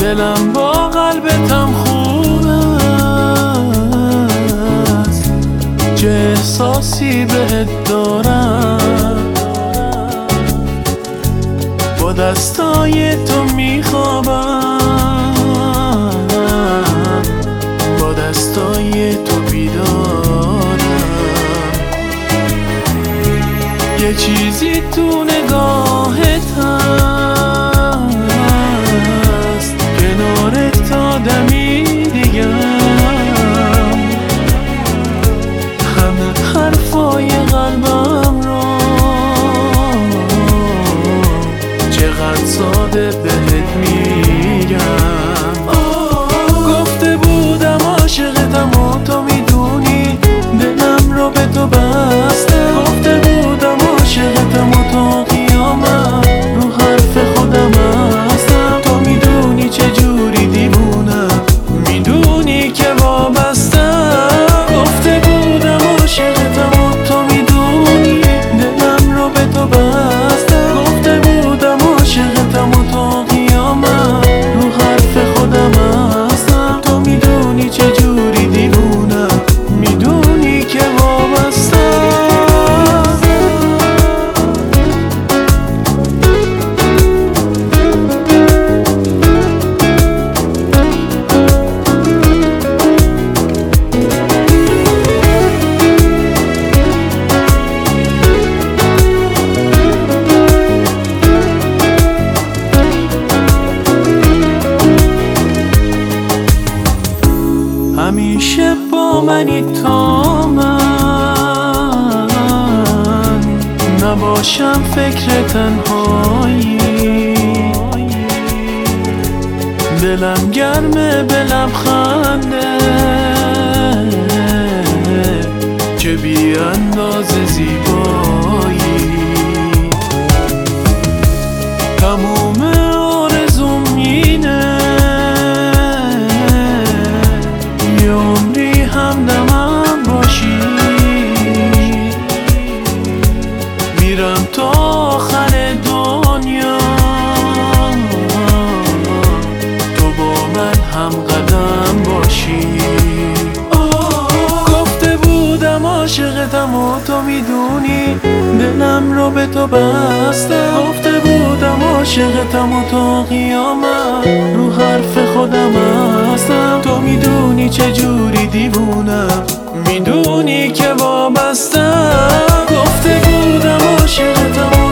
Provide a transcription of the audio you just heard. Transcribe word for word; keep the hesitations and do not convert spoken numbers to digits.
دلم با قلبتم خوب است، چه احساسی بهت دارم. با دستای تو میخوابم، با دستای تو بیدارم. یه چیزی تو نگاهت هست، کنارت تا دمی دیگم. همه حرفای قلبم رو چقدر ساده بهت میگم. گفته بودم عاشقتم و تو میدونی دلم رو به تو بستم. گفته بودم عاشقتم و تا قیامت رو حرف خودم هستم. تو میدونی چجوری دیوونم، میدونی که وابستم. گفته بودم عاشقتم و تو میدونی دلم رو به تو بستم. گفته بودم عاشقتم و تا قیامت رو حرف خودم هستم. تو میدونی چجوری دیوونم، میدونی که وابستم. همیشه با منی تا من نباشم فکر تنهایی. دلم گرمه به لبخنده که بی اندازه زیبایی. تموم آرزوم اینه یه عمری همدمم باشی. میرم تا آخر دنیا تو با من هم قدم باشی. گفته بودم عاشقتم و تو میدونی دلم رو به تو بستم. گفته بودم عاشقتم و تا قیامت رو حرف خودم هستم. تو میدونی چجوری دیوونم، میدونی که وابستم. گفته بودم عاشقتم